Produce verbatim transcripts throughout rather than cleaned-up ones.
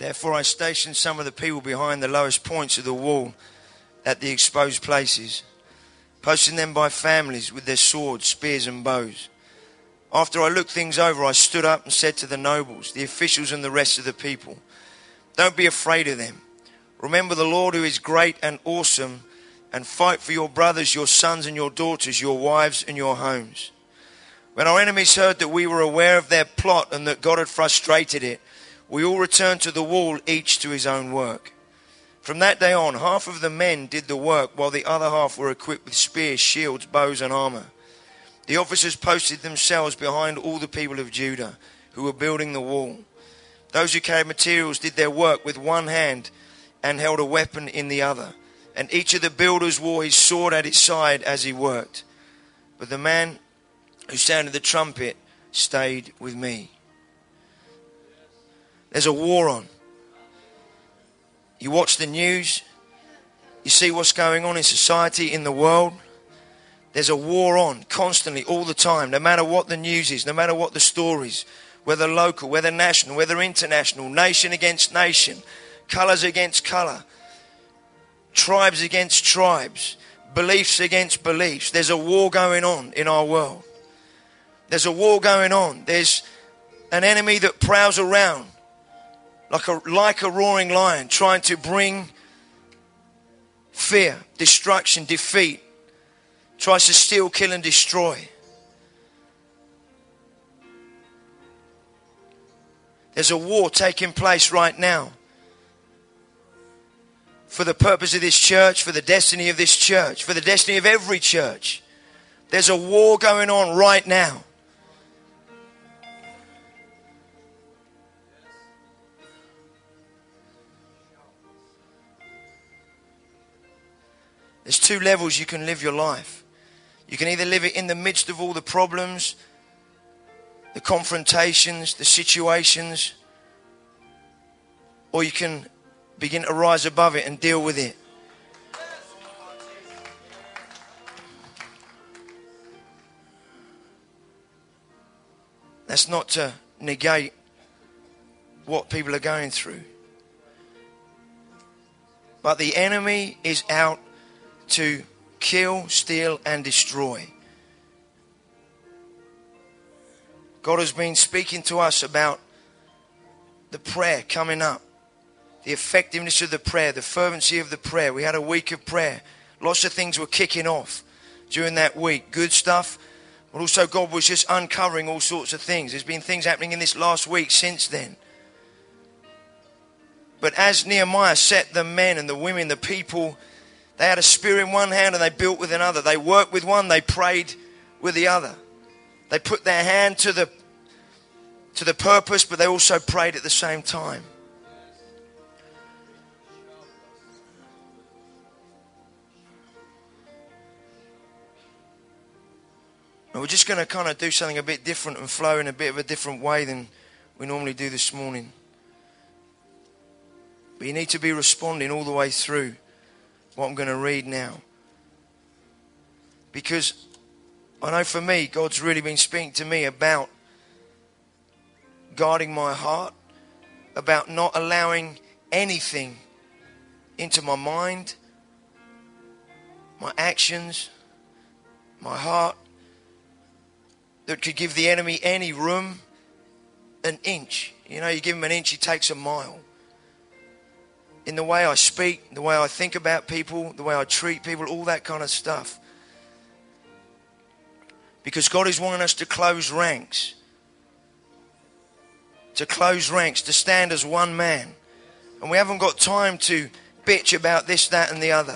Therefore I stationed some of the people behind the lowest points of the wall at the exposed places, posting them by families with their swords, spears and bows. After I looked things over, I stood up and said to the nobles, the officials and the rest of the people, don't be afraid of them. Remember the Lord who is great and awesome, and fight for your brothers, your sons and your daughters, your wives and your homes. When our enemies heard that we were aware of their plot and that God had frustrated it, we all returned to the wall, each to his own work. From that day on, half of the men did the work, while the other half were equipped with spears, shields, bows and armor. The officers posted themselves behind all the people of Judah who were building the wall. Those who carried materials did their work with one hand and held a weapon in the other. And each of the builders wore his sword at his side as he worked. But the man who sounded the trumpet stayed with me. There's a war on. You watch the news. You see what's going on in society, in the world. There's a war on constantly, all the time, no matter what the news is, no matter what the stories, whether local, whether national, whether international, nation against nation, colours against colour, tribes against tribes, beliefs against beliefs. There's a war going on in our world. There's a war going on. There's an enemy that prowls around like a, like a roaring lion, trying to bring fear, destruction, defeat. Tries to steal, kill and destroy. There's a war taking place right now for the purpose of this church, for the destiny of this church, for the destiny of every church. There's a war going on right now. There's two levels you can live your life. You can either live it in the midst of all the problems, the confrontations, the situations, or you can begin to rise above it and deal with it. That's not to negate what people are going through. But the enemy is out to kill, steal and destroy. God has been speaking to us about the prayer coming up, the effectiveness of the prayer, the fervency of the prayer. We had a week of prayer. Lots of things were kicking off during that week. Good stuff, but also God was just uncovering all sorts of things. There's been things happening in this last week since then. But as Nehemiah set the men and the women, the people, they had a spear in one hand and they built with another. They worked with one, they prayed with the other. They put their hand to the to the purpose, but they also prayed at the same time. And we're just going to kind of do something a bit different and flow in a bit of a different way than we normally do this morning. But you need to be responding all the way through what I'm going to read now. Because I know for me, God's really been speaking to me about guarding my heart, about not allowing anything into my mind, my actions, my heart, that could give the enemy any room, an inch. You know, you give him an inch, he takes a mile. In the way I speak, the way I think about people, the way I treat people, all that kind of stuff. Because God is wanting us to close ranks. To close ranks, to stand as one man. And we haven't got time to bitch about this, that and the other.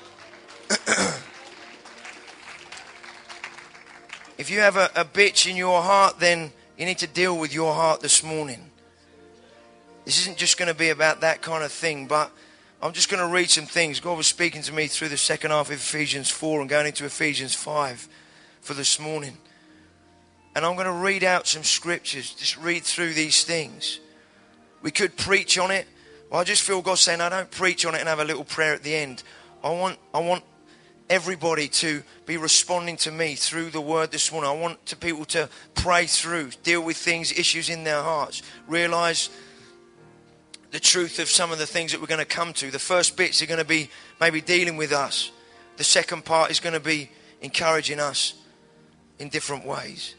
If you have a, a bitch in your heart, then you need to deal with your heart this morning. This isn't just going to be about that kind of thing, but I'm just going to read some things. God was speaking to me through the second half of Ephesians four and going into Ephesians five for this morning. And I'm going to read out some scriptures, just read through these things. We could preach on it. Well, I just feel God saying, I don't preach on it and have a little prayer at the end. I want, I want everybody to be responding to me through the word this morning. I want to people to pray through, deal with things, issues in their hearts, realize the truth of some of the things that we're going to come to. The first bits are going to be maybe dealing with us. The second part is going to be encouraging us in different ways.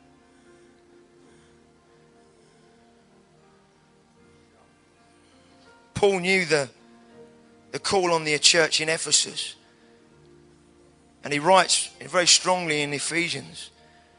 Paul knew the, the call on the church in Ephesus. And he writes very strongly in Ephesians.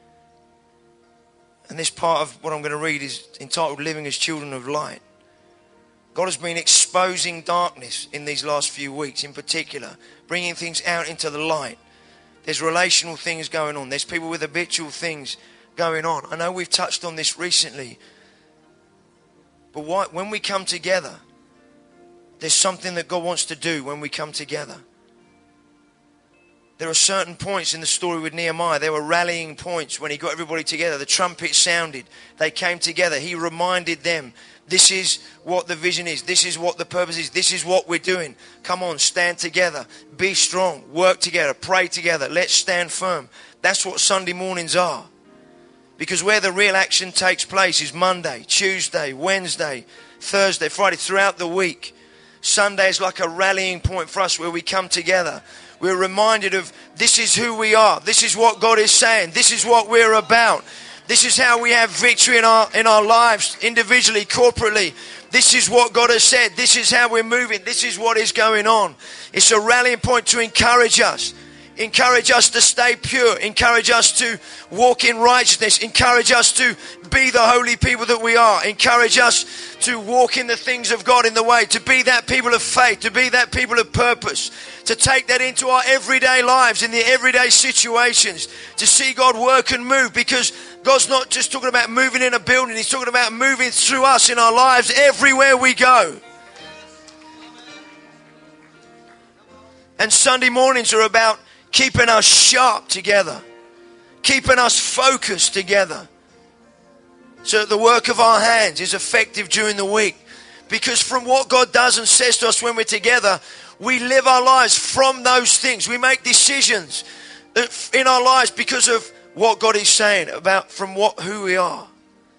And this part of what I'm going to read is entitled Living as Children of Light. God has been exposing darkness in these last few weeks in particular, bringing things out into the light. There's relational things going on. There's people with habitual things going on. I know we've touched on this recently. But why, when we come together, there's something that God wants to do when we come together. There are certain points in the story with Nehemiah. There were rallying points when he got everybody together. The trumpet sounded. They came together. He reminded them, this is what the vision is. This is what the purpose is. This is what we're doing. Come on, stand together. Be strong. Work together. Pray together. Let's stand firm. That's what Sunday mornings are. Because where the real action takes place is Monday, Tuesday, Wednesday, Thursday, Friday, throughout the week. Sunday is like a rallying point for us where we come together. We're reminded of this is who we are. This is what God is saying. This is what we're about. This is how we have victory in our in our lives, individually, corporately. This is what God has said. This is how we're moving. This is what is going on. It's a rallying point to encourage us. Encourage us to stay pure. Encourage us to walk in righteousness. Encourage us to be the holy people that we are. Encourage us to walk in the things of God in the way. To be that people of faith. To be that people of purpose. To take that into our everyday lives, in the everyday situations. To see God work and move. Because God's not just talking about moving in a building. He's talking about moving through us in our lives everywhere we go. And Sunday mornings are about keeping us sharp together. Keeping us focused together. So that the work of our hands is effective during the week. Because from what God does and says to us when we're together, we live our lives from those things. We make decisions in our lives because of what God is saying about from what who we are.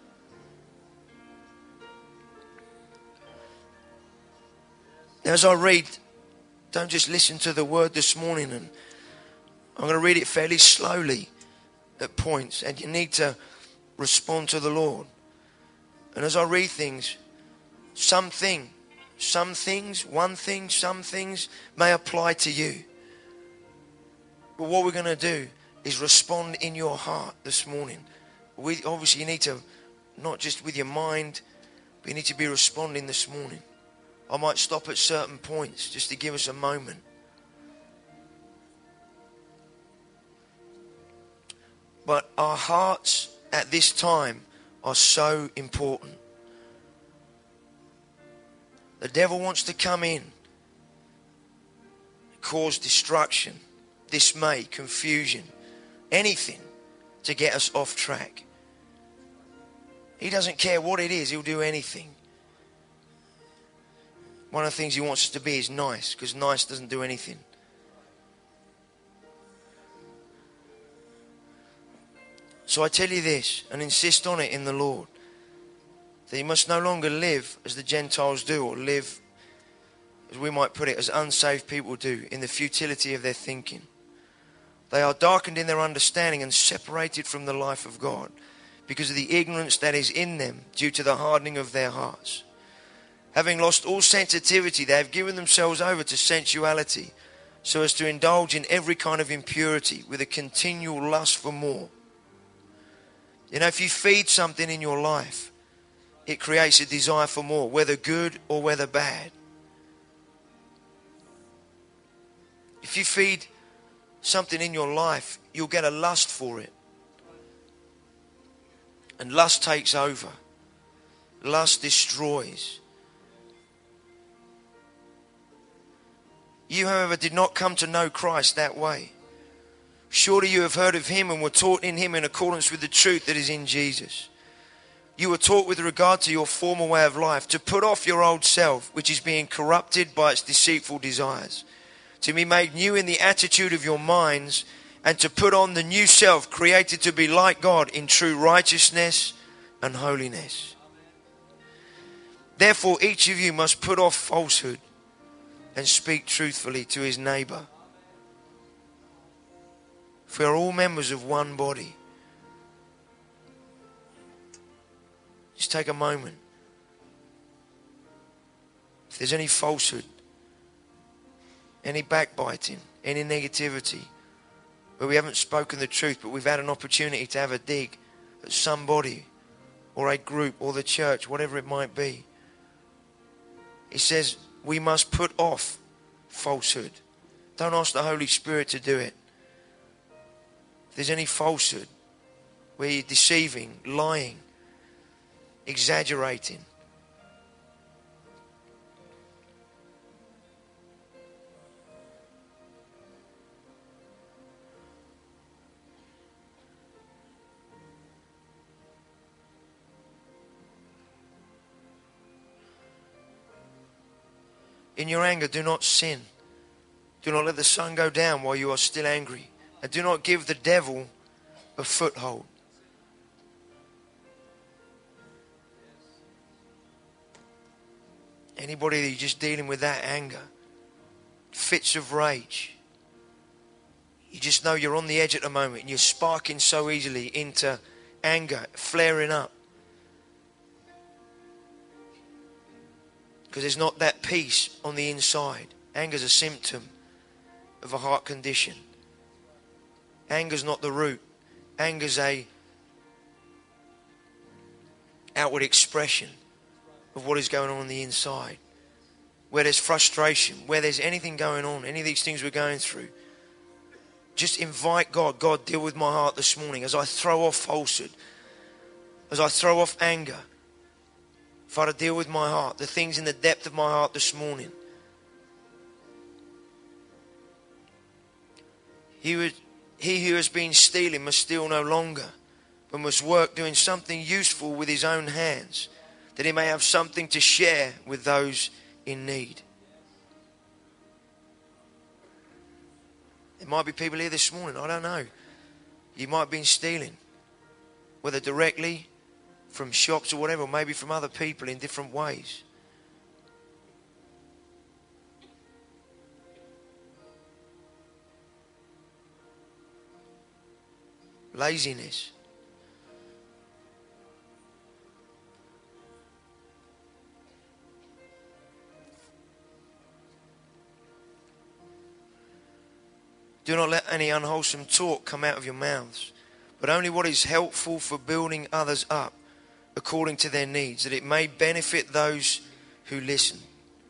Now, as I read, don't just listen to the word this morning, and I'm going to read it fairly slowly at points, and you need to respond to the Lord. And as I read things, something, some things, one thing, some things may apply to you. But what we're going to do is respond in your heart this morning. We, obviously, you need to, not just with your mind, but you need to be responding this morning. I might stop at certain points just to give us a moment. But our hearts at this time are so important. The devil wants to come in, cause destruction, dismay, confusion, anything to get us off track. He doesn't care what it is, he'll do anything. One of the things he wants us to be is nice, because nice doesn't do anything. So I tell you this, and insist on it in the Lord, that you must no longer live as the Gentiles do, or live, as we might put it, as unsaved people do, in the futility of their thinking. They are darkened in their understanding and separated from the life of God because of the ignorance that is in them due to the hardening of their hearts. Having lost all sensitivity, they have given themselves over to sensuality so as to indulge in every kind of impurity with a continual lust for more. You know, if you feed something in your life, it creates a desire for more, whether good or whether bad. If you feed something in your life, you'll get a lust for it. And lust takes over. Lust destroys. You, however, did not come to know Christ that way. Surely you have heard of him and were taught in him in accordance with the truth that is in Jesus. You were taught with regard to your former way of life to put off your old self, which is being corrupted by its deceitful desires, to be made new in the attitude of your minds, and to put on the new self created to be like God in true righteousness and holiness. Therefore, each of you must put off falsehood and speak truthfully to his neighbor. For we are all members of one body. Just take a moment. If there's any falsehood, any backbiting, any negativity, where we haven't spoken the truth, but we've had an opportunity to have a dig at somebody or a group or the church, whatever it might be. He says we must put off falsehood. Don't ask the Holy Spirit to do it. If there's any falsehood where you're deceiving, lying, exaggerating, in your anger, do not sin. Do not let the sun go down while you are still angry. And do not give the devil a foothold. Anybody that you're just dealing with that anger, fits of rage, you just know you're on the edge at the moment and you're sparking so easily into anger, flaring up. Because there's not that peace on the inside. Anger's a symptom of a heart condition. Anger's not the root. Anger's a outward expression of what is going on on the inside. Where there's frustration, where there's anything going on, any of these things we're going through, just invite God. God, deal with my heart this morning as I throw off falsehood, as I throw off anger. Father, deal with my heart, the things in the depth of my heart this morning. He, would, he who has been stealing must steal no longer, but must work doing something useful with his own hands, that he may have something to share with those in need. There might be people here this morning, I don't know. You might have been stealing, whether directly from shops or whatever, or maybe from other people in different ways. Laziness. Do not let any unwholesome talk come out of your mouths, but only what is helpful for building others up according to their needs, that it may benefit those who listen.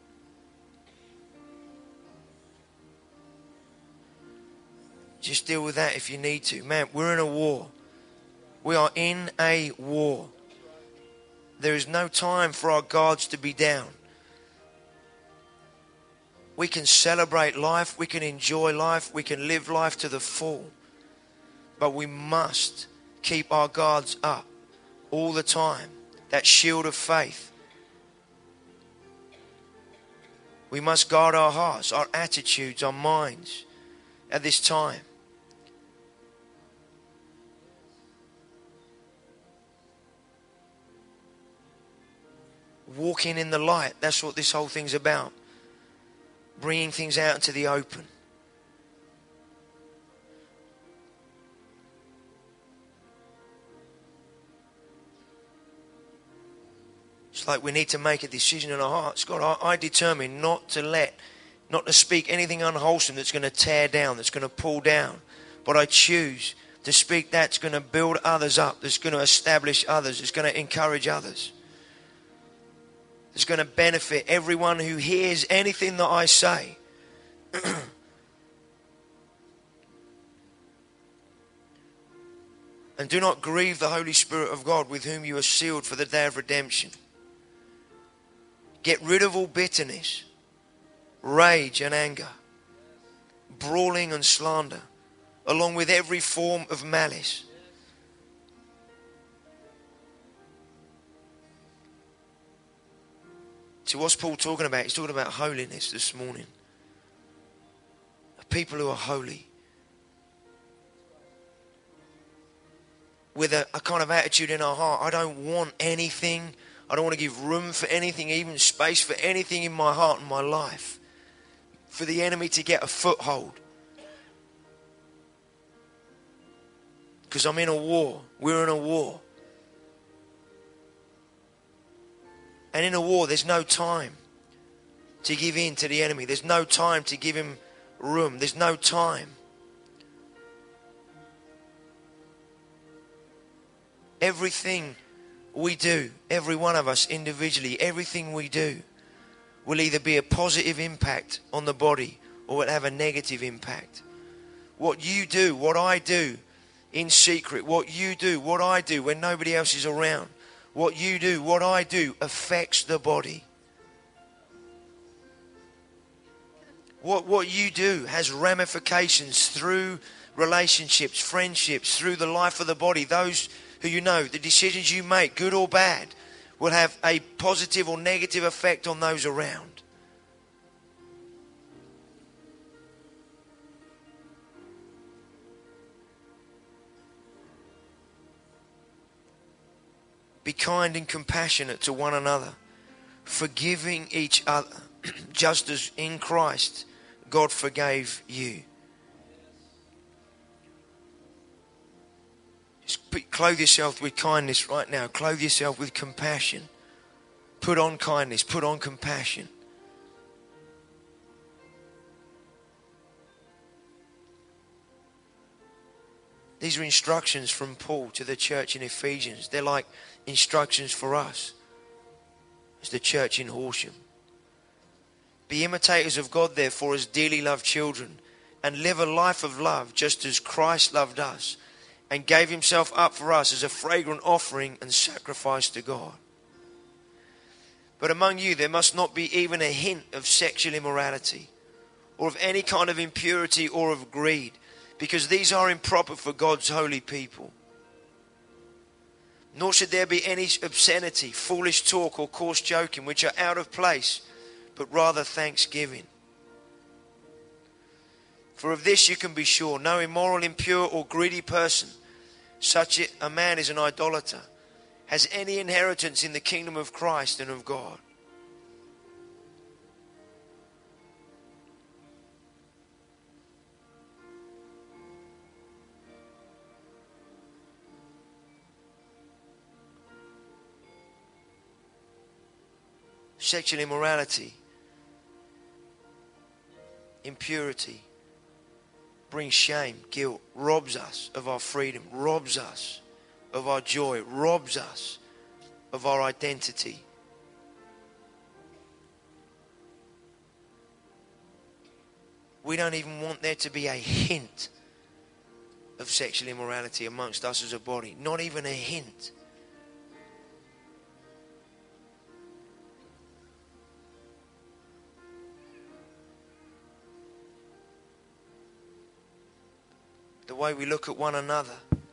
Just deal with that if you need to. Man, we're in a war. We are in a war. There is no time for our guards to be down. We can celebrate life, we can enjoy life, we can live life to the full. But we must keep our guards up all the time. That shield of faith. We must guard our hearts, our attitudes, our minds at this time. Walking in the light, that's what this whole thing's about. Bringing things out into the open. It's like we need to make a decision in our hearts. God, I, I determine not to let, not to speak anything unwholesome that's going to tear down, that's going to pull down. But I choose to speak that's going to build others up, that's going to establish others, that's going to encourage others. That's going to benefit everyone who hears anything that I say. And do not grieve the Holy Spirit of God, with whom you are sealed for the day of redemption. Get rid of all bitterness, rage and anger, brawling and slander, along with every form of malice. So what's Paul talking about? He's talking about holiness this morning. People who are holy. With a, a kind of attitude in our heart, I don't want anything I don't want to give room for anything, even space for anything in my heart and my life, for the enemy to get a foothold. Because I'm in a war. We're in a war. And in a war, there's no time to give in to the enemy. There's no time to give him room. There's no time. Everything we do, every one of us individually, everything we do will either be a positive impact on the body or will have a negative impact. What you do, what I do in secret, what you do, what I do when nobody else is around, what you do, what I do affects the body. What, what you do has ramifications through relationships, friendships, through the life of the body. Those who you know, the decisions you make, good or bad, will have a positive or negative effect on those around. Be kind and compassionate to one another, forgiving each other, just as in Christ God forgave you. Just clothe yourself with kindness right now. Clothe yourself with compassion. Put on kindness. Put on compassion. These are instructions from Paul to the church in Ephesians. They're like instructions for us as the church in Horsham. Be imitators of God, therefore, as dearly loved children, and live a life of love just as Christ loved us and gave himself up for us as a fragrant offering and sacrifice to God. But among you there must not be even a hint of sexual immorality or of any kind of impurity or of greed, because these are improper for God's holy people. Nor should there be any obscenity, foolish talk, or coarse joking, which are out of place, but rather thanksgiving. For of this you can be sure, no immoral, impure, or greedy person, such a man is an idolater, has any inheritance in the kingdom of Christ and of God. Sexual immorality, impurity, brings shame, guilt, robs us of our freedom, robs us of our joy, robs us of our identity. We don't even want there to be a hint of sexual immorality amongst us as a body. Not even a hint. The way we look at one another,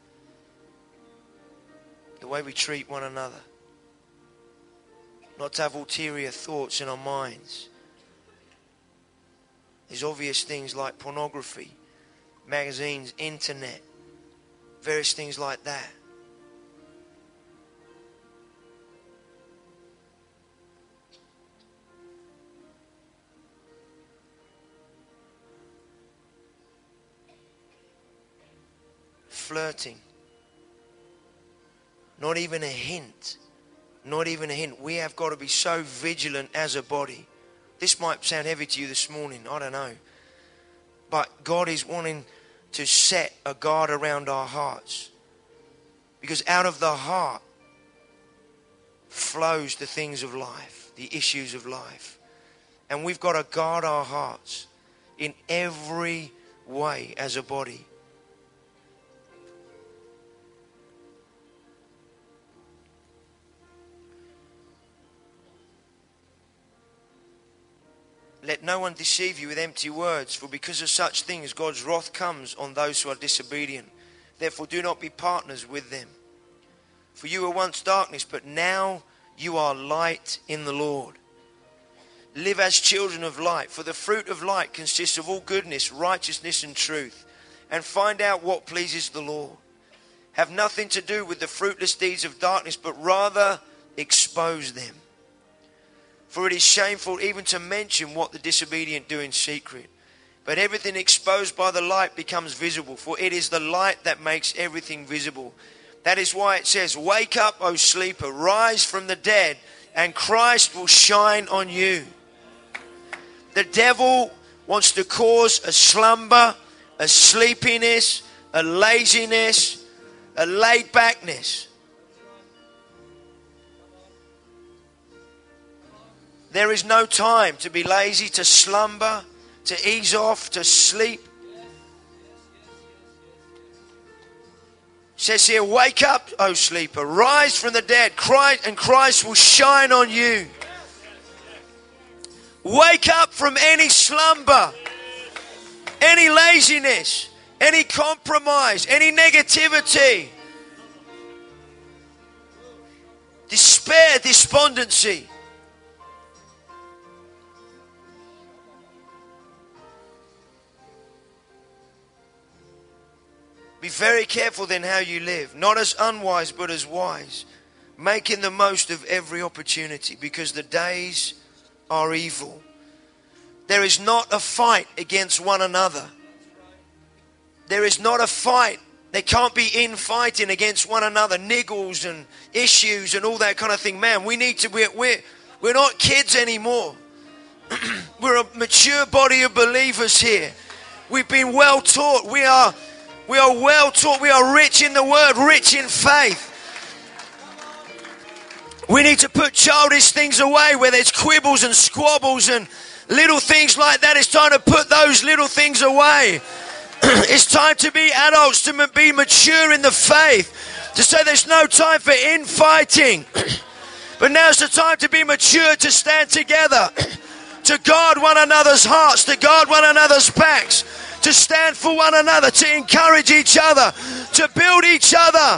the way we treat one another, not to have ulterior thoughts in our minds. There's obvious things like pornography, magazines, internet, various things like that. Flirting. Not even a hint. Not even a hint. We have got to be so vigilant as a body. This might sound heavy to you this morning. I don't know. But God is wanting to set a guard around our hearts. Because out of the heart flows the things of life, the issues of life. And we've got to guard our hearts in every way as a body. Let no one deceive you with empty words, for because of such things God's wrath comes on those who are disobedient. Therefore do not be partners with them. For you were once darkness, but now you are light in the Lord. Live as children of light, for the fruit of light consists of all goodness, righteousness and truth. And find out what pleases the Lord. Have nothing to do with the fruitless deeds of darkness, but rather expose them. For it is shameful even to mention what the disobedient do in secret. But everything exposed by the light becomes visible, for it is the light that makes everything visible. That is why it says, "Wake up, O sleeper, rise from the dead, and Christ will shine on you." The devil wants to cause a slumber, a sleepiness, a laziness, a laid backness. There is no time to be lazy, to slumber, to ease off, to sleep. It says here, "Wake up, O sleeper, rise from the dead, Christ, and Christ will shine on you." Wake up from any slumber, any laziness, any compromise, any negativity, despair, despondency. Be very careful then how you live, not as unwise but as wise, making the most of every opportunity, because the days are evil. There is not a fight against one another. There is not a fight. There can't be infighting against one another, niggles and issues and all that kind of thing. Man, we need to, we're, we're, we're not kids anymore. We're a mature body of believers here. We've been well taught. We are We are well taught. We are rich in the word, rich in faith. We need to put childish things away where there's quibbles and squabbles and little things like that. It's time to put those little things away. It's time to be adults, to be mature in the faith, to say there's no time for infighting. But now's the time to be mature, to stand together, to guard one another's hearts, to guard one another's backs, to stand for one another, to encourage each other, to build each other.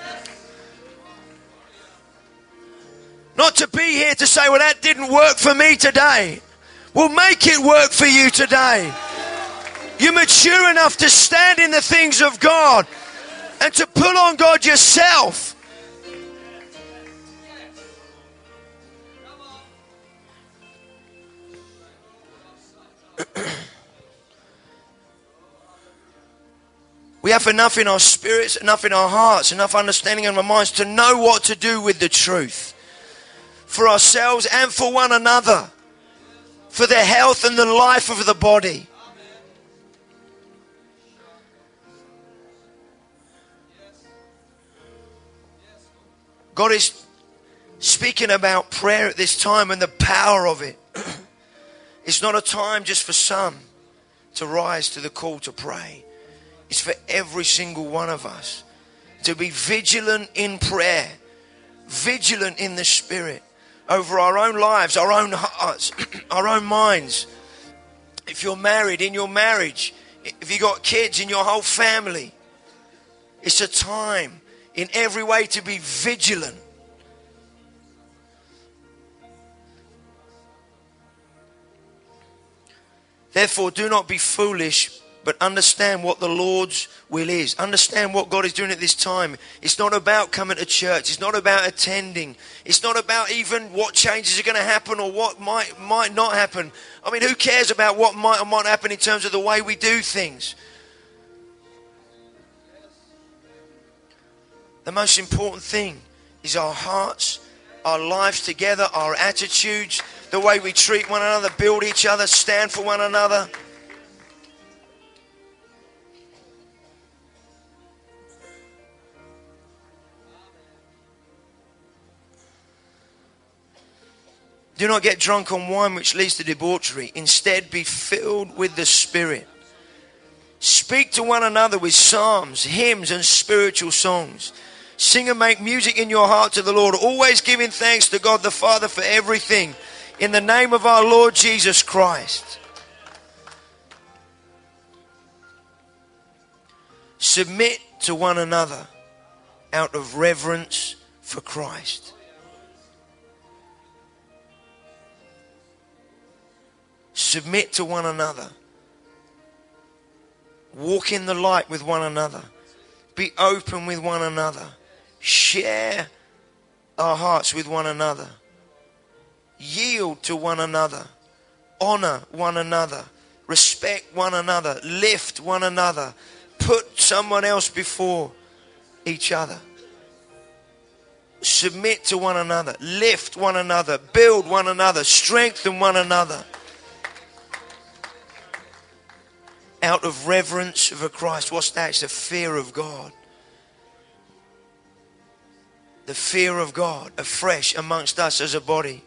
Not to be here to say, well, that didn't work for me today. Well, make it work for you today. You're mature enough to stand in the things of God and to pull on God yourself. We have enough in our spirits, enough in our hearts, enough understanding in our minds to know what to do with the truth. For ourselves and for one another. For the health and the life of the body. God is speaking about prayer at this time and the power of it. It's not a time just for some to rise to the call to pray. It's for every single one of us to be vigilant in prayer, vigilant in the Spirit, over our own lives, our own hearts, our own minds. If you're married, in your marriage, if you've got kids, in your whole family, it's a time in every way to be vigilant. Therefore, do not be foolish, but understand what the Lord's will is. Understand what God is doing at this time. It's not about coming to church. It's not about attending. It's not about even what changes are going to happen or what might might not happen. I mean, who cares about what might or might happen in terms of the way we do things? The most important thing is our hearts, our lives together, our attitudes, the way we treat one another, build each other, stand for one another. Do not get drunk on wine, which leads to debauchery. Instead, be filled with the Spirit. Speak to one another with psalms, hymns, and spiritual songs. Sing and make music in your heart to the Lord, always giving thanks to God the Father for everything, in the name of our Lord Jesus Christ. Submit to one another out of reverence for Christ. Submit to one another. Walk in the light with one another. Be open with one another. Share our hearts with one another. Yield to one another. Honor one another. Respect one another. Lift one another. Put someone else before each other. Submit to one another. Lift one another. Build one another. Strengthen one another. Out of reverence for Christ. What's that? It's the fear of God. The fear of God afresh amongst us as a body.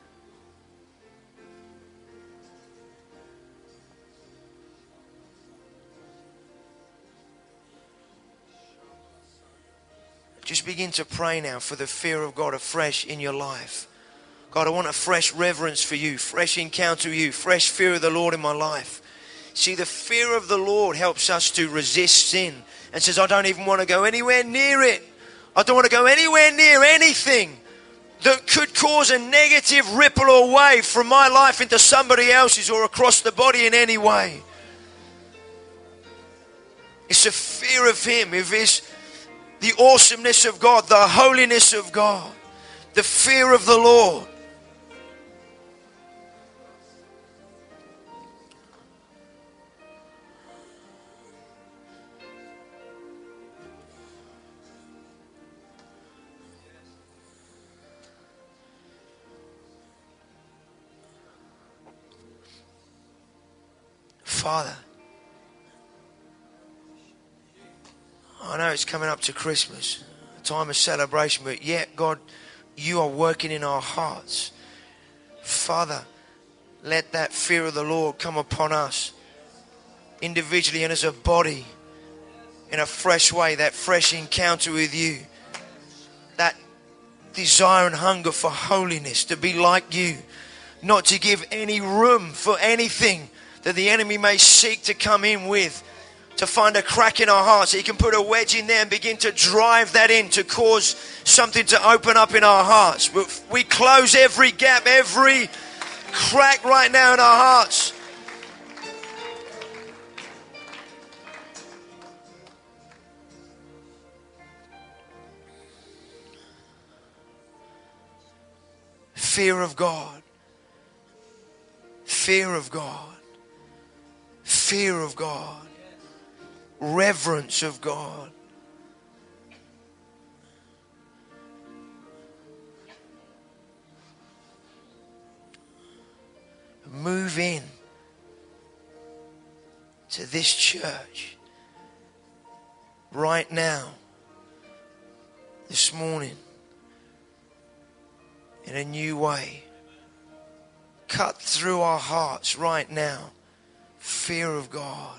Just begin to pray now for the fear of God afresh in your life. God, I want a fresh reverence for you, fresh encounter with you, fresh fear of the Lord in my life. See, the fear of the Lord helps us to resist sin and says, I don't even want to go anywhere near it. I don't want to go anywhere near anything that could cause a negative ripple or wave from my life into somebody else's or across the body in any way. It's a fear of Him, of His, the awesomeness of God, the holiness of God, the fear of the Lord. Father, I know it's coming up to Christmas, a time of celebration, but yet, God, you are working in our hearts. Father, let that fear of the Lord come upon us individually and as a body in a fresh way, that fresh encounter with you, that desire and hunger for holiness, to be like you, not to give any room for anything that the enemy may seek to come in with, to find a crack in our hearts. He can put a wedge in there and begin to drive that in to cause something to open up in our hearts. But we close every gap, every crack right now in our hearts. Fear of God. Fear of God. Fear of God. Reverence of God. Move in to this church right now, this morning, in a new way. Cut through our hearts right now. Fear of God.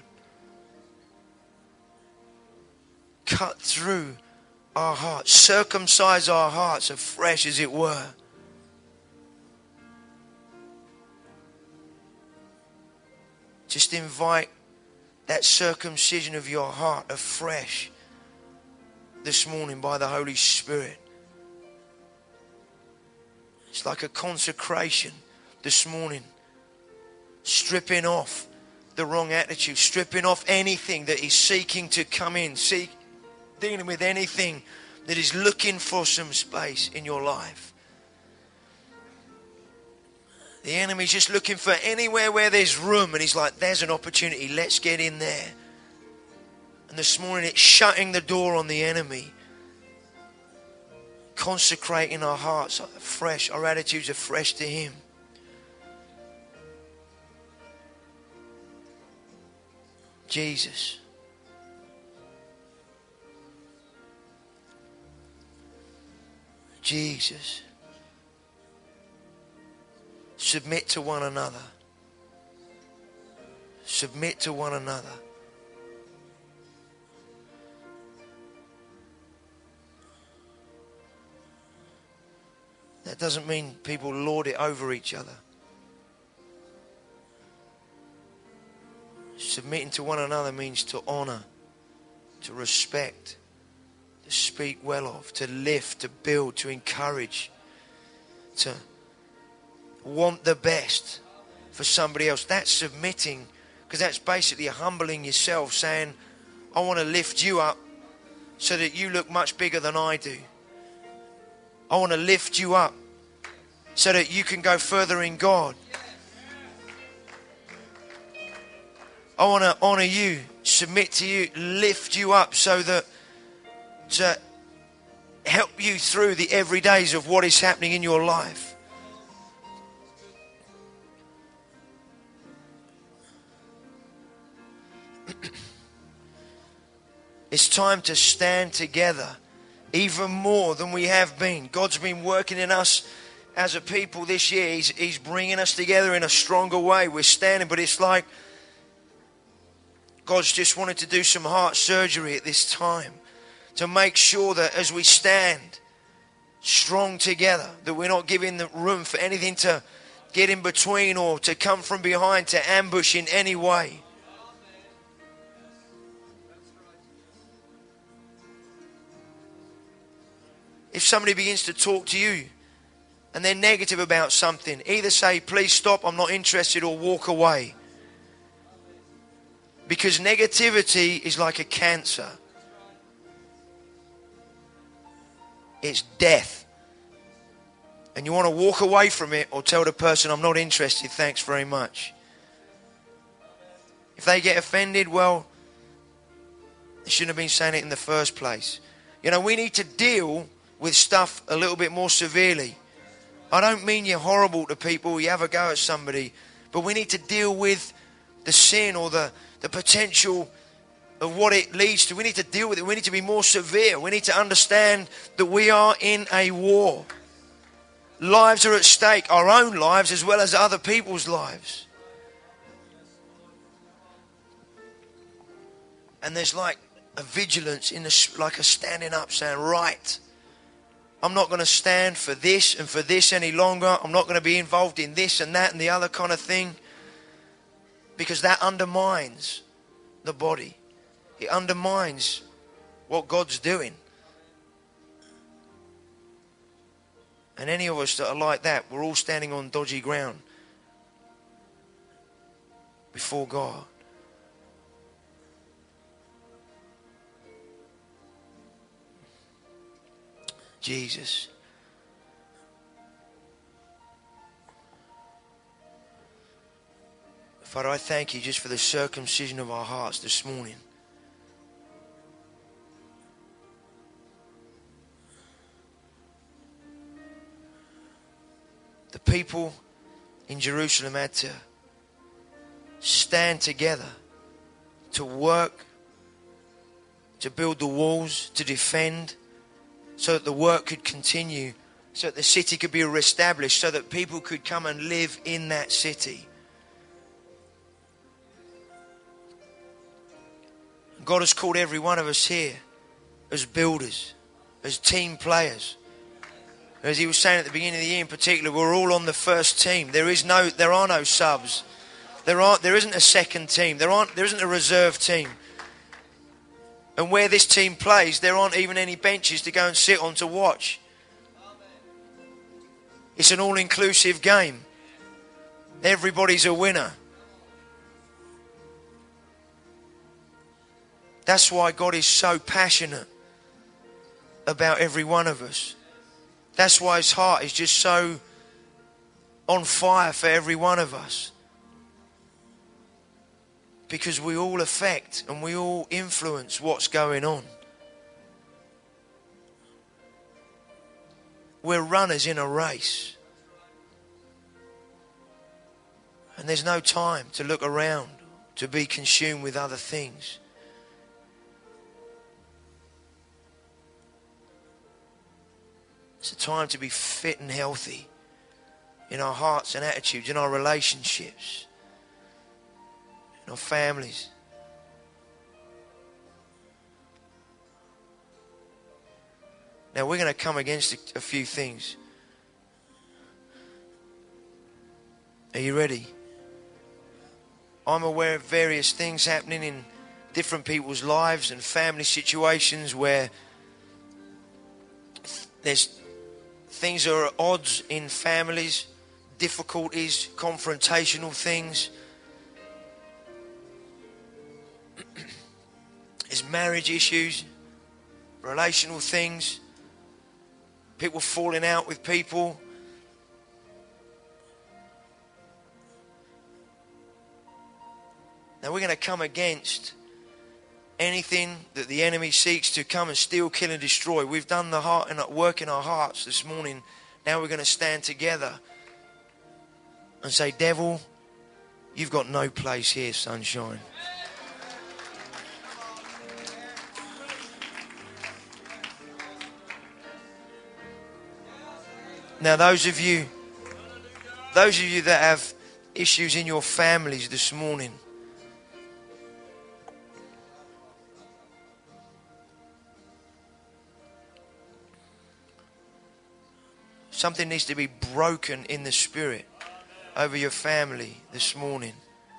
Cut through our hearts. Circumcise our hearts afresh, as it were. Just invite that circumcision of your heart afresh this morning by the Holy Spirit. It's like a consecration this morning. Stripping off the wrong attitude, stripping off anything that is seeking to come in, seek, dealing with anything that is looking for some space in your life. The enemy's just looking for anywhere where there's room, and he's like, there's an opportunity, let's get in there. And this morning it's shutting the door on the enemy, consecrating our hearts afresh, our attitudes afresh to Him. Jesus. Jesus. Submit to one another. Submit to one another. That doesn't mean people lord it over each other. Submitting to one another means to honor, to respect, to speak well of, to lift, to build, to encourage, to want the best for somebody else. That's submitting, because that's basically humbling yourself, saying, I want to lift you up so that you look much bigger than I do. I want to lift you up so that you can go further in God. I want to honor you, submit to you, lift you up so that to help you through the everydays of what is happening in your life. It's time to stand together even more than we have been. God's been working in us as a people this year. He's, he's bringing us together in a stronger way. We're standing, but it's like God's just wanted to do some heart surgery at this time to make sure that as we stand strong together, that we're not giving the room for anything to get in between or to come from behind, to ambush in any way. If somebody begins to talk to you and they're negative about something, either say, please stop, I'm not interested, or walk away. Because negativity is like a cancer. It's death. And you want to walk away from it or tell the person, I'm not interested, thanks very much. If they get offended, well, they shouldn't have been saying it in the first place. You know, we need to deal with stuff a little bit more severely. I don't mean you're horrible to people, you have a go at somebody, but we need to deal with the sin or the, the potential of what it leads to. We need to deal with it. We need to be more severe. We need to understand that we are in a war. Lives are at stake, our own lives as well as other people's lives. And there's like a vigilance, in the, like a standing up saying, right, I'm not going to stand for this and for this any longer. I'm not going to be involved in this and that and the other kind of thing. Because that undermines the body. It undermines what God's doing. And any of us that are like that, we're all standing on dodgy ground before God. Jesus. Father, I thank you just for the circumcision of our hearts this morning. The people in Jerusalem had to stand together to work, to build the walls, to defend, so that the work could continue, so that the city could be reestablished, so that people could come and live in that city. God has called every one of us here as builders, as team players. As he was saying at the beginning of the year in particular, we're all on the first team. There is no, there are no subs. There aren't, there isn't a second team. There aren't, there isn't a reserve team. And where this team plays, there aren't even any benches to go and sit on to watch. It's an all-inclusive game. Everybody's a winner. That's why God is so passionate about every one of us. That's why his heart is just so on fire for every one of us. Because we all affect and we all influence what's going on. We're runners in a race. And there's no time to look around, to be consumed with other things. It's a time to be fit and healthy in our hearts and attitudes, in our relationships, in our families. Now we're going to come against a, a few things. Are you ready? I'm aware of various things happening in different people's lives and family situations where there's things are at odds in families, difficulties, confrontational things. There's marriage issues, relational things. people falling out with people. Now we're going to come against anything that the enemy seeks to come and steal, kill and destroy. We've done the heart and work in our hearts this morning. Now we're going to stand together and say, devil, you've got no place here, sunshine. Now those of you, those of you that have issues in your families this morning, something needs to be broken in the spirit over your family this morning.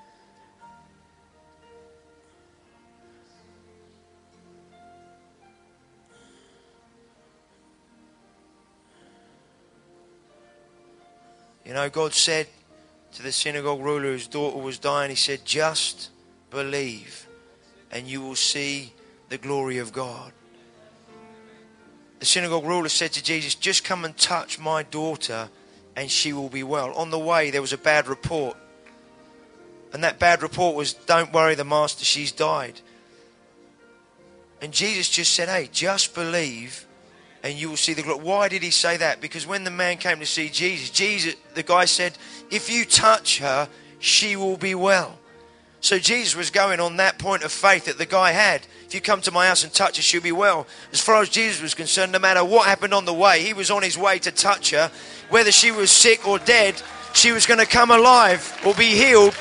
You know, God said to the synagogue ruler whose daughter was dying, he said, just believe and you will see the glory of God. The synagogue ruler said to Jesus, just come and touch my daughter and she will be well. On the way, there was a bad report. And that bad report was, don't worry, the master, she's died. And Jesus just said, hey, just believe and you will see the glory. Why did he say that? Because when the man came to see Jesus, Jesus, the guy said, if you touch her, she will be well. So Jesus was going on that point of faith that the guy had. If you come to my house and touch her, she'll be well. As far as Jesus was concerned, no matter what happened on the way, he was on his way to touch her. Whether she was sick or dead, she was going to come alive or be healed.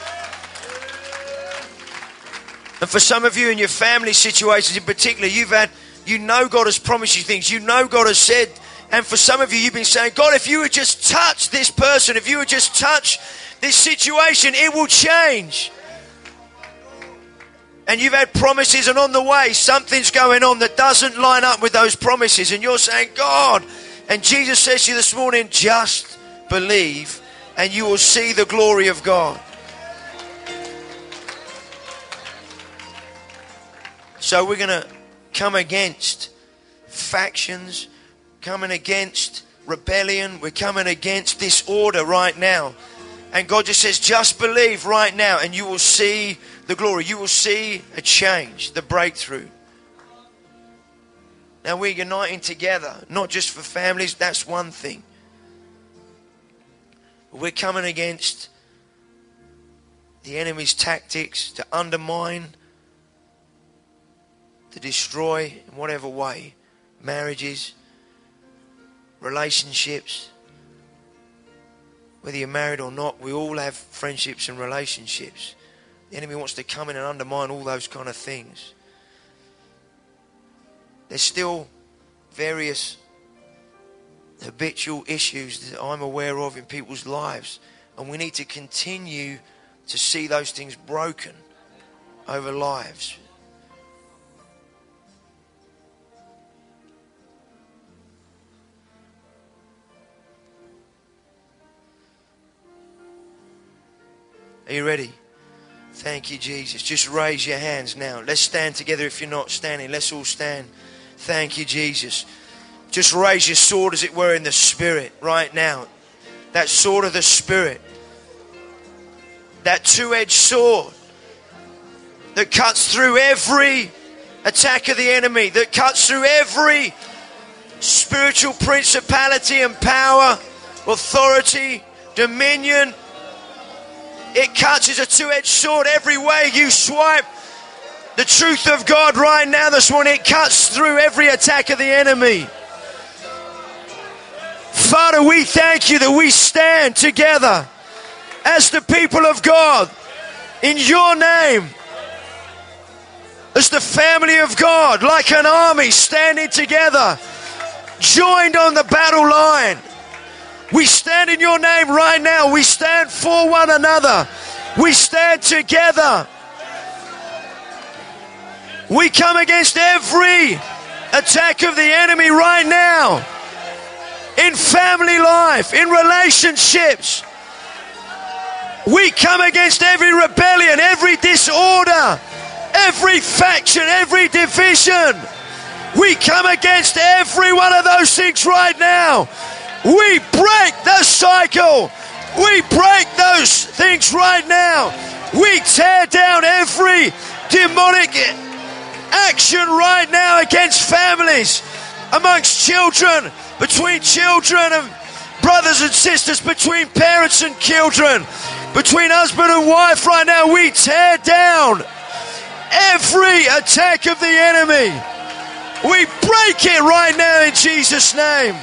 And for some of you in your family situations in particular, you've had, you know God has promised you things. You know God has said. And for some of you, you've been saying, God, if you would just touch this person, if you would just touch this situation, it will change. And you've had promises, and on the way something's going on that doesn't line up with those promises, and you're saying, God, and Jesus says to you this morning, just believe and you will see the glory of God. So we're going to come against factions, coming against rebellion, we're coming against disorder right now. And God just says, just believe right now and you will see the glory. You will see a change, the breakthrough. Now we're uniting together, not just for families, that's one thing. But we're coming against the enemy's tactics to undermine, to destroy in whatever way, marriages, relationships. Whether you're married or not, we all have friendships and relationships. The enemy wants to come in and undermine all those kind of things. There's still various habitual issues that I'm aware of in people's lives. And we need to continue to see those things broken over lives. Are you ready? Thank you, Jesus. Just raise your hands now. Let's stand together if you're not standing. Let's all stand. Thank you, Jesus. Just raise your sword, as it were, in the Spirit right now. That sword of the Spirit. That two-edged sword that cuts through every attack of the enemy, that cuts through every spiritual principality and power, authority, dominion. It cuts as a two-edged sword every way you swipe the truth of God right now this morning. It cuts through every attack of the enemy. Father, we thank you that we stand together as the people of God in your name, as the family of God, like an army standing together, joined on the battle line. We stand in your name right now. We stand for one another. We stand together. We come against every attack of the enemy right now. In family life, in relationships. We come against every rebellion, every disorder, every faction, every division. We come against every one of those things right now. We break the cycle. We break those things right now. We tear down every demonic action right now against families, amongst children, between children and brothers and sisters, between parents and children, between husband and wife right now. We tear down every attack of the enemy. We break it right now in Jesus' name.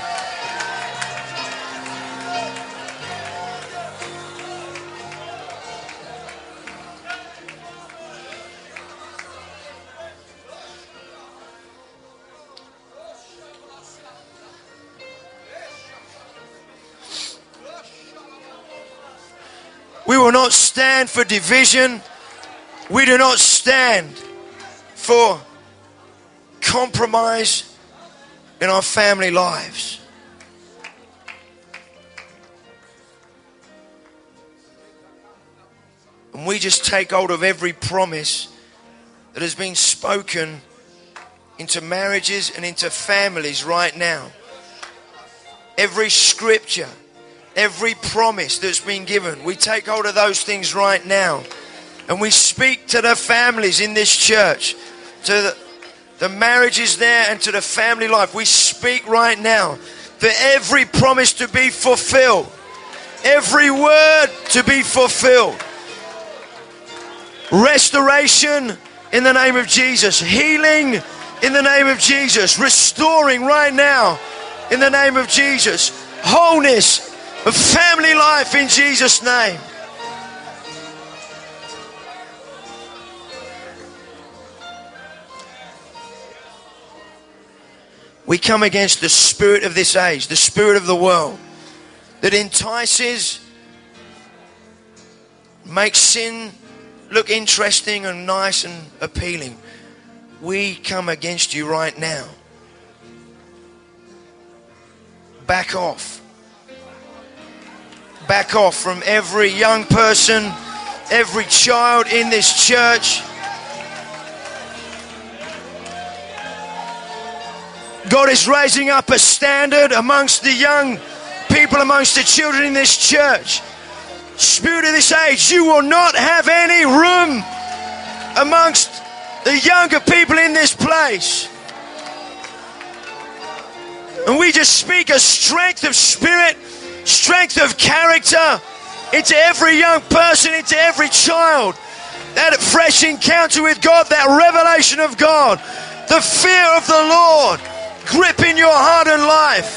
We will not stand for division. We do not stand for compromise in our family lives. And we just take hold of every promise that has been spoken into marriages and into families right now. Every scripture, every promise that's been given, we take hold of those things right now. And we speak to the families in this church, to the, the marriages there and to the family life. We speak right now for every promise to be fulfilled, every word to be fulfilled. Restoration in the name of Jesus. Healing in the name of Jesus. Restoring right now in the name of Jesus. Wholeness of family life in Jesus' name. We come against the spirit of this age, the spirit of the world that entices, makes sin look interesting and nice and appealing. We come against you right now. Back off. Back off from every young person, every child in this church. God is raising up a standard amongst the young people, amongst the children in this church. Spirit of this age, you will not have any room amongst the younger people in this place. And we just speak a strength of spirit, strength of character into every young person, into every child. That fresh encounter with God, that revelation of God, the fear of the Lord gripping your heart and life.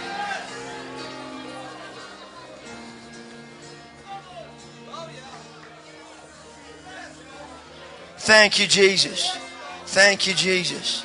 Thank you, Jesus. Thank you, Jesus.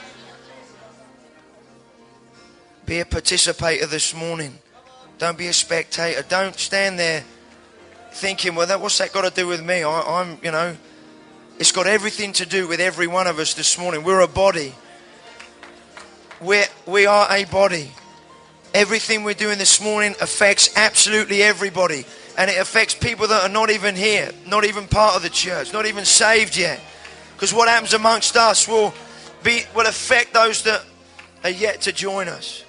Be a participator this morning. Don't be a spectator. Don't stand there thinking, well, that, what's that got to do with me? I, I'm, you know, it's got everything to do with every one of us this morning. We're a body. We're, we are a body. Everything we're doing this morning affects absolutely everybody. And it affects people that are not even here, not even part of the church, not even saved yet. Because what happens amongst us will be will affect those that are yet to join us.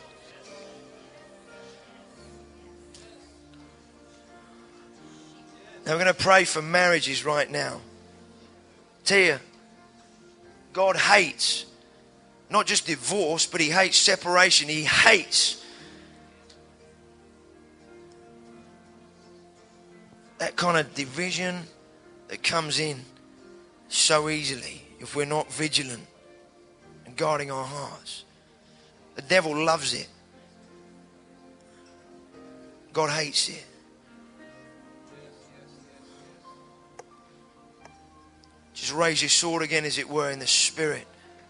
Now we're going to pray for marriages right now. Tia, God hates not just divorce, but He hates separation. He hates that kind of division that comes in so easily if we're not vigilant and guarding our hearts. The devil loves it. God hates it. Just raise your sword again, as it were, in the spirit.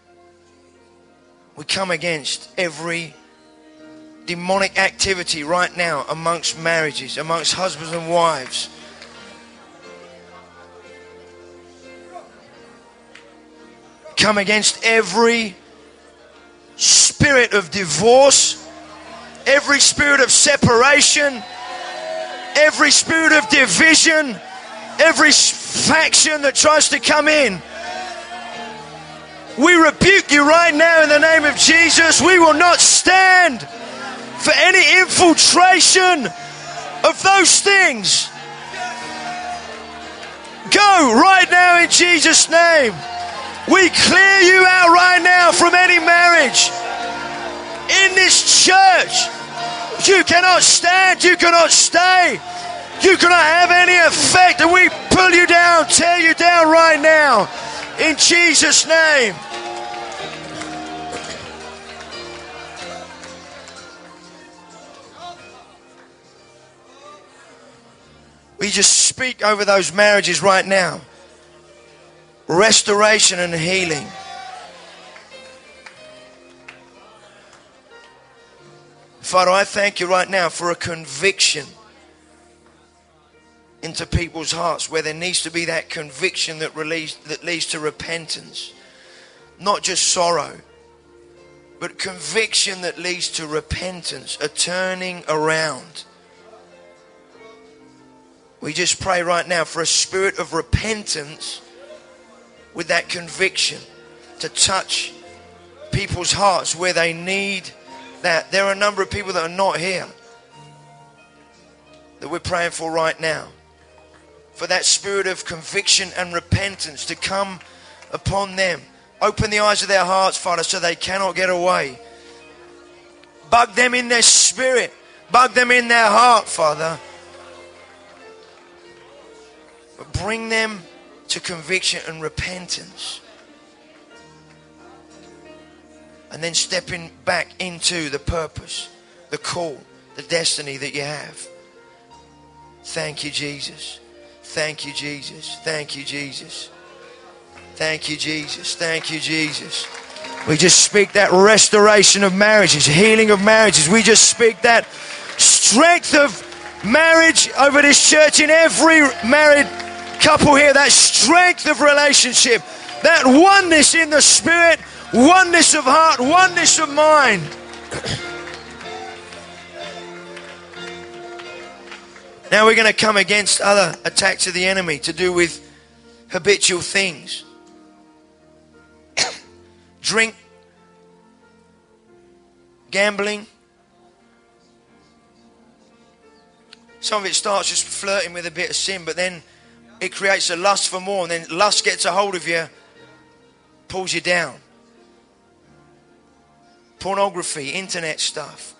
We come against every demonic activity right now amongst marriages, amongst husbands and wives. Come against every spirit of divorce, every spirit of separation, every spirit of division, every faction that tries to come in We rebuke you right now in the name of Jesus. We will not stand for any infiltration of those things. Go right now in Jesus' name. We clear you out right now from any marriage in this church. You cannot stand, you cannot stay, you cannot have any effect, and we pull you down, tear you down right now in Jesus' name. We just speak over those marriages right now. Restoration and healing. Father, I thank you right now for a conviction into people's hearts where there needs to be that conviction that, release, that leads to repentance. Not just sorrow, but conviction that leads to repentance, a turning around. We just pray right now for a spirit of repentance with that conviction to touch people's hearts where they need that. There are a number of people that are not here that we're praying for right now. For that spirit of conviction and repentance to come upon them. Open the eyes of their hearts, Father, so they cannot get away. Bug them in their spirit. Bug them in their heart, Father. But bring them to conviction and repentance. And then stepping back into the purpose, the call, the destiny that you have. Thank you, Jesus. Thank you, Jesus. Thank you, Jesus. Thank you, Jesus. Thank you, Jesus. We just speak that restoration of marriages, healing of marriages. We just speak that strength of marriage over this church in every married couple here. That strength of relationship. That oneness in the spirit. Oneness of heart. Oneness of mind. Now we're going to come against other attacks of the enemy to do with habitual things. Drink, gambling. Some of it starts just flirting with a bit of sin, but then it creates a lust for more, and then lust gets a hold of you, pulls you down. Pornography, internet stuff.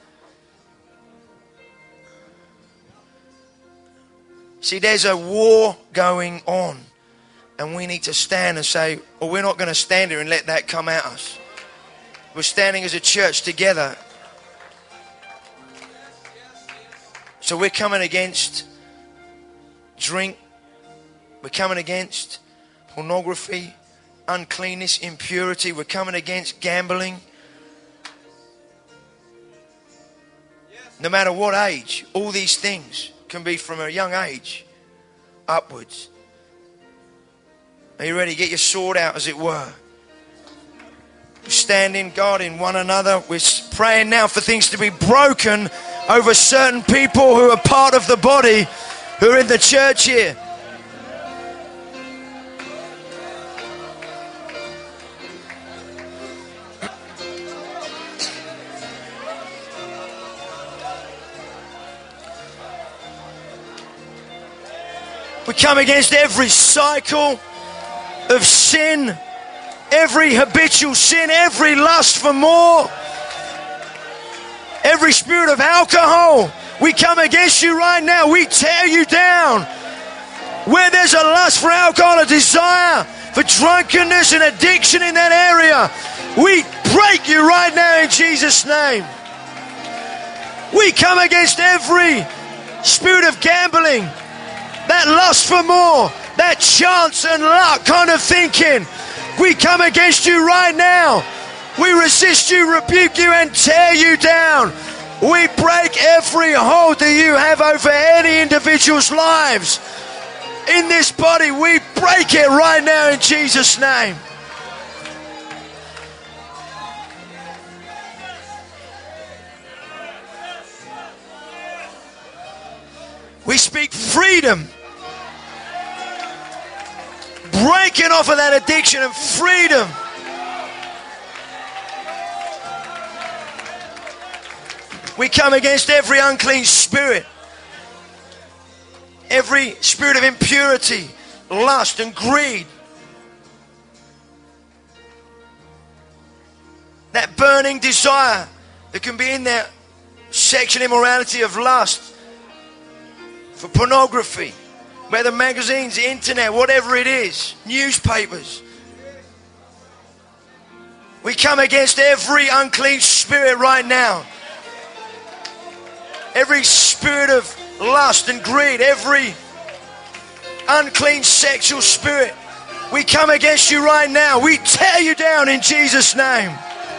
See, there's a war going on, and we need to stand and say, well, we're not going to stand here and let that come at us. We're standing as a church together. So we're coming against drink. We're coming against pornography, uncleanness, impurity. We're coming against gambling. No matter what age, all these things can be from a young age upwards. Are you ready? Get your sword out, as it were. Standing, guarding one another. We're praying now for things to be broken over certain people who are part of the body, who are in the church here. We come against every cycle of sin, every habitual sin, every lust for more, every spirit of alcohol. We come against you right now. We tear you down. Where there's a lust for alcohol, a desire for drunkenness and addiction in that area, we break you right now in Jesus' name. We come against every spirit of gambling, that lust for more, that chance and luck kind of thinking. We come against you right now. We resist you, rebuke you, and tear you down. We break every hold that you have over any individual's lives in this body. We break it right now in Jesus' name. We speak freedom. Breaking off of that addiction and freedom. We come against every unclean spirit. Every spirit of impurity, lust and greed. That burning desire that can be in there. Sexual immorality of lust. For pornography. Whether magazines, the internet, whatever it is. Newspapers. We come against every unclean spirit right now. Every spirit of lust and greed, every unclean sexual spirit, we come against you right now. We tear you down in Jesus' name.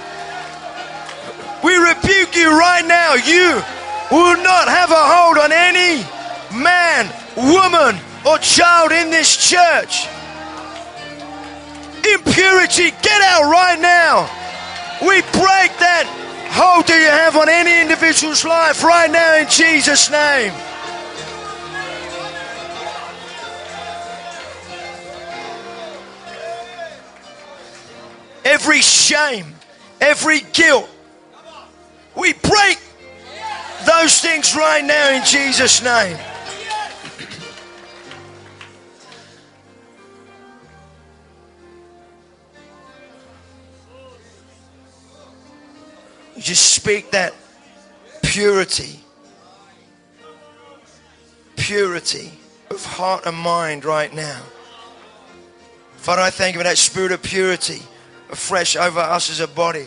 We rebuke you right now. You will not have a hold on any man, woman, or child in this church. Impurity, get out right now. We break that hold that you have on any individual's life right now in Jesus' name. Every shame, every guilt, we break those things right now in Jesus' name. You just speak that purity, purity of heart and mind right now. Father, I thank you for that spirit of purity afresh over us as a body.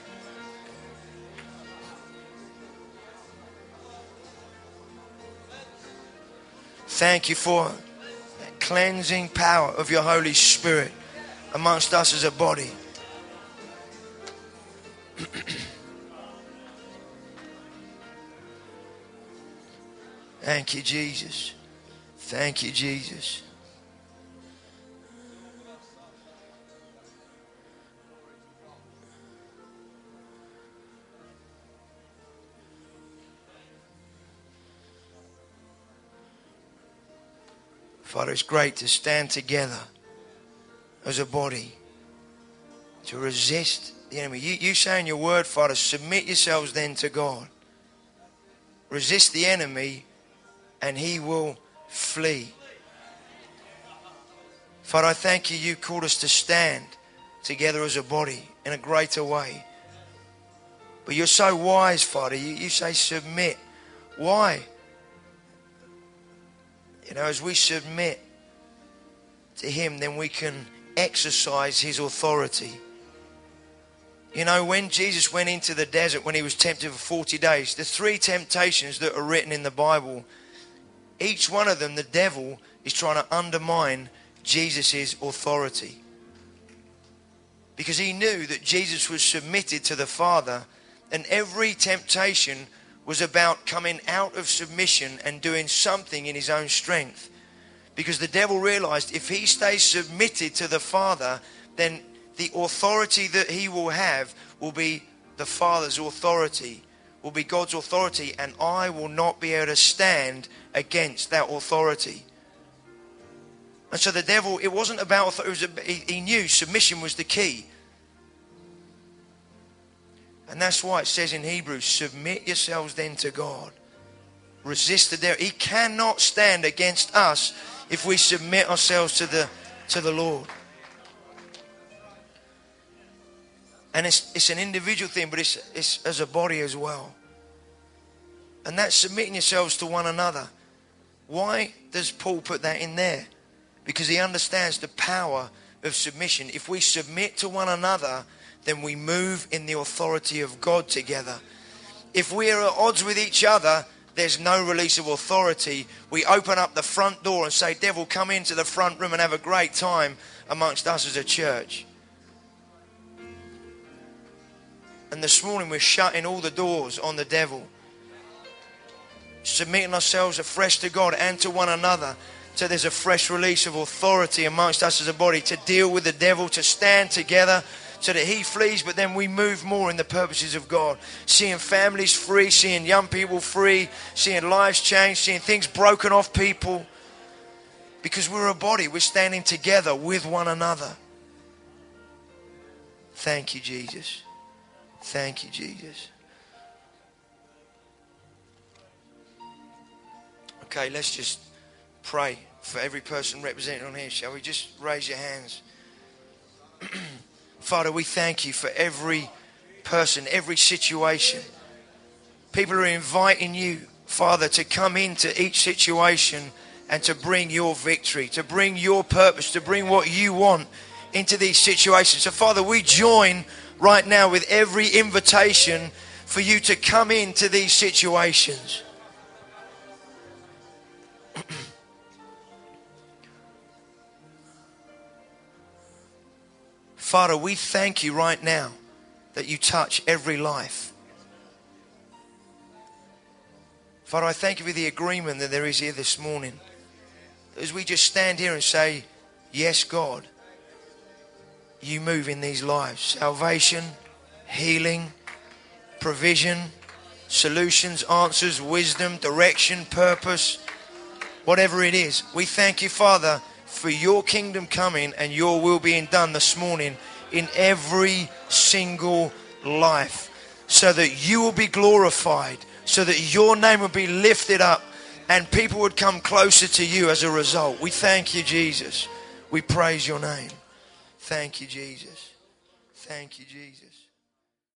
Thank you for that cleansing power of your Holy Spirit amongst us as a body. Thank you, Jesus. Thank you, Jesus. Father, it's great to stand together as a body to resist the enemy. You, you say in your word, Father, submit yourselves then to God. Resist the enemy and he will flee. Father, I thank you, you called us to stand together as a body in a greater way. But you're so wise, Father. You, you say submit. Why? You know, as we submit to him, then we can exercise his authority. You know, when Jesus went into the desert, when he was tempted for forty days, the three temptations that are written in the Bible, each one of them, the devil is trying to undermine Jesus' authority. Because he knew that Jesus was submitted to the Father, and every temptation was about coming out of submission and doing something in his own strength. Because the devil realized if he stays submitted to the Father, then the authority that he will have will be the Father's authority, will be God's authority, and I will not be able to stand against that authority. And so the devil, it wasn't about, it was a, he, he knew submission was the key. And that's why it says in Hebrews, submit yourselves then to God. Resist the devil. He cannot stand against us if we submit ourselves to the, to the Lord. And it's, it's an individual thing, but it's, it's as a body as well. And that's submitting yourselves to one another. Why does Paul put that in there? Because he understands the power of submission. If we submit to one another, then we move in the authority of God together. If we are at odds with each other, there's no release of authority. We open up the front door and say, devil, come into the front room and have a great time amongst us as a church. And this morning we're shutting all the doors on the devil. Submitting ourselves afresh to God and to one another. So there's a fresh release of authority amongst us as a body to deal with the devil, to stand together so that he flees, but then we move more in the purposes of God. Seeing families free, seeing young people free, seeing lives change, seeing things broken off people. Because we're a body, we're standing together with one another. Thank you, Jesus. Thank you, Jesus. Okay, let's just pray for every person represented on here. Shall we just raise your hands? Father, we thank you for every person, every situation. People are inviting you, Father, to come into each situation and to bring your victory, to bring your purpose, to bring what you want into these situations. So, Father, we join right now with every invitation for you to come into these situations. Father, we thank you right now that you touch every life. Father, I thank you for the agreement that there is here this morning. As we just stand here and say, yes, God, you move in these lives. Salvation, healing, provision, solutions, answers, wisdom, direction, purpose, whatever it is. We thank you, Father, for your kingdom coming and your will being done this morning in every single life, so that you will be glorified, so that your name will be lifted up and people would come closer to you as a result. We thank you, Jesus. We praise your name. Thank you, Jesus. Thank you, Jesus.